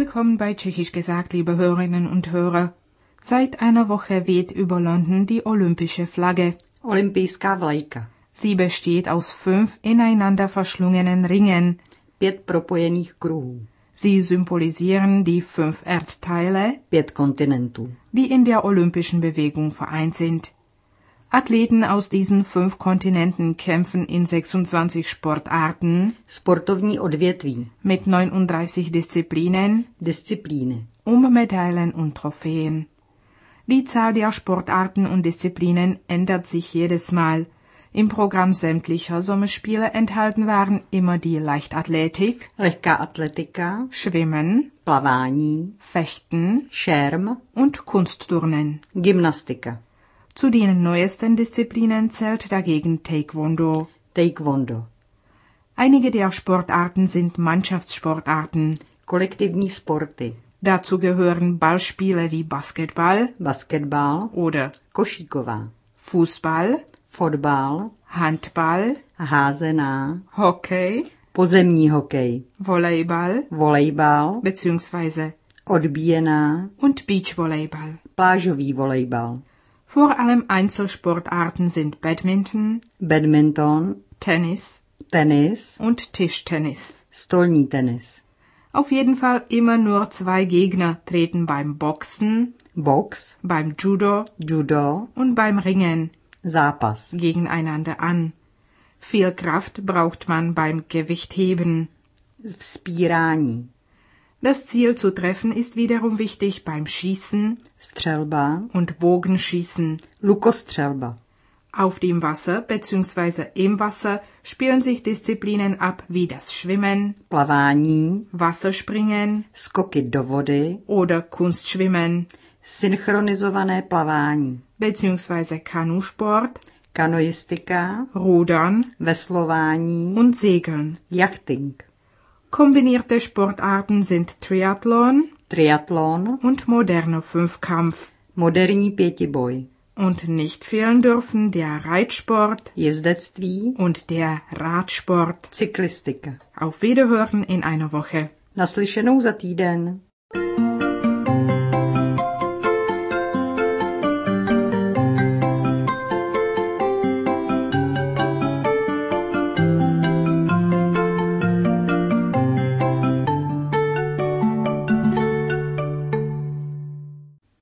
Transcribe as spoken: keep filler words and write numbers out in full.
Willkommen bei Tschechisch gesagt, liebe Hörerinnen und Hörer. Seit einer Woche weht über London die olympische Flagge. Olympijská vlajka. Sie besteht aus fünf ineinander verschlungenen Ringen. Pět propojených kruhů. Sie symbolisieren die fünf Erdteile, Pět kontinentů. die in der olympischen Bewegung vereint sind. Athleten aus diesen fünf Kontinenten kämpfen in sechsundzwanzig Sportarten Sportovní odvětví. mit neununddreißig Disziplinen Disziplíny. um Medaillen und Trophäen. Die Zahl der Sportarten und Disziplinen ändert sich jedes Mal. Im Programm sämtlicher Sommerspiele enthalten waren immer die Leichtathletik, Lehká atletika. Schwimmen, Plavání. Fechten Šerm. und Kunstturnen. Gymnastika. Zu den neuesten Disziplinen zählt dagegen Taekwondo. Taekwondo. Einige der Sportarten sind Mannschaftssportarten. Kolektivní sporty. Dazu gehören Ballspiele wie Basketball Basketbal. oder Košíková. Fußball, Fotbal. Handball, Házená. Hockey, Pozemní hokej. Volleyball Volejbal. bzw. Odbíjená. und Beachvolleyball. Plážový volejbal. Vor allem Einzelsportarten sind Badminton, Badminton. Tennis Tenis. und Tischtennis. Stolní tenis. Auf jeden Fall immer nur zwei Gegner treten beim Boxen, Box. beim Judo Judo. und beim Ringen Zápas. gegeneinander an. Viel Kraft braucht man beim Gewichtheben. Vzpírání. Das Ziel zu treffen ist wiederum wichtig beim Schießen Střelba. und Bogenschießen. Lukostřelba. Auf dem Wasser bzw. im Wasser spielen sich Disziplinen ab wie das Schwimmen, Plavání. Wasserspringen Skoky do vody. oder Kunstschwimmen Synchronizované plavání. bzw. Kanusport, Kanoistika. Rudern Veslování. und Segeln. Jachting. Kombinierte Sportarten sind Triathlon Triathlon. und moderner Fünfkampf. Moderní pětiboj. Und nicht fehlen dürfen der Reitsport Jezdectví. und der Radsport. Cyklistika. Auf Wiederhören in einer Woche. Naslyšenou za týden.